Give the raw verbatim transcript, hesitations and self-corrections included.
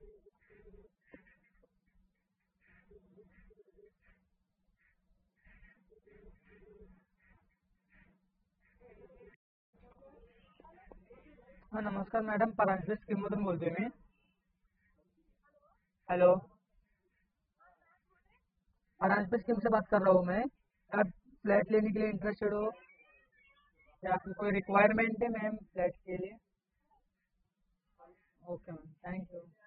हाँ नमस्कार मॅडम, परांजपे स्कीममधून बोलतोय मी. हेलो, परांजपे स्कीम से बात कर रहा हूँ मैं. आप फ्लैट लेने के लिए इंटरेस्टेड हो या आपको कोई रिक्वायरमेंट है मैम फ्लैट के लिए? Okay ma'am, thank you.